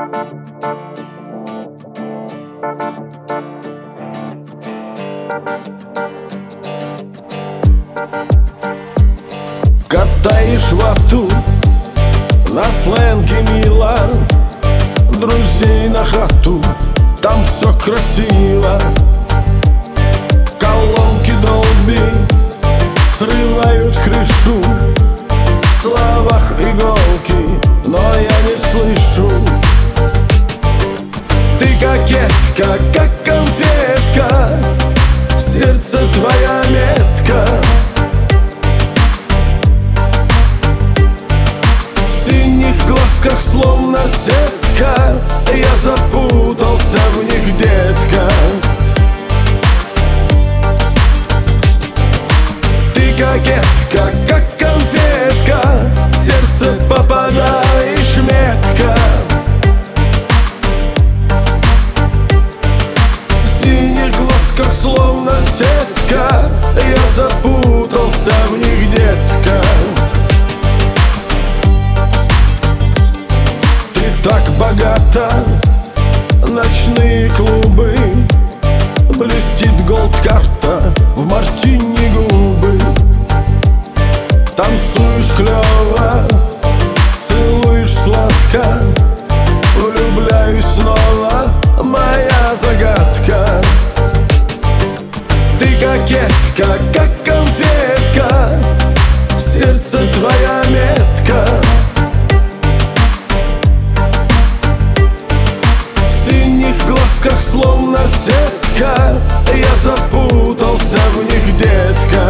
Катаешь вату на сленге мило, друзей на хату, там все красиво. Колонки долби срывают крышу, в словах иголки, но я не слышу. Ты кокетка, как конфетка, в сердце твоя метка. В синих глазках словно сетка, я запутался в них, детка. Ты кокетка, как конфетка, в сердце попадаешь метко. В синих глазках словно сетка, я запутался в них, детка. Ты так богата, ночные клубы, блестит голд-карта, в мартини губы. Танцуешь клёво, целуешь сладко, влюбляюсь снова, моя загадка. Ты кокетка, как конфетка, в сердце твоя метка. В синих глазках словно сетка, я запутался в них, детка.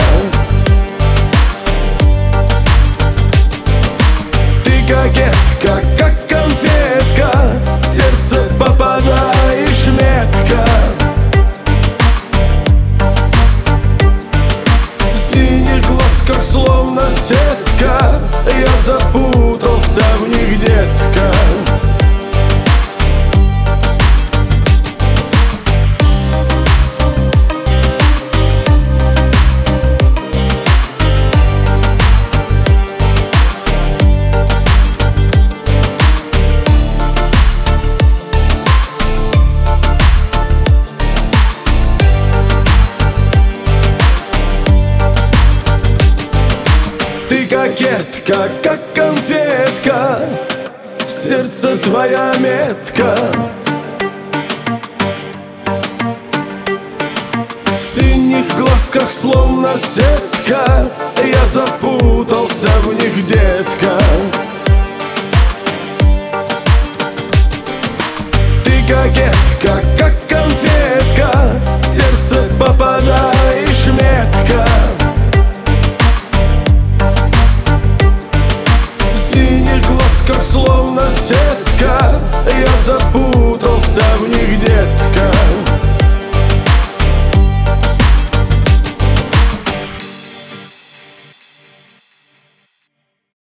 Ты кокетка, как конфетка, в сердце попадаешь метко. В синих глазках словно сетка, я запутался в них, детка. Ты кокетка, как конфетка, в сердце твоя метка. В синих глазках словно сетка, я запутался в них, детка. Ты кокетка, как конфетка, в сердце попадаешь метко. В синих глазках словно сетка, я запутался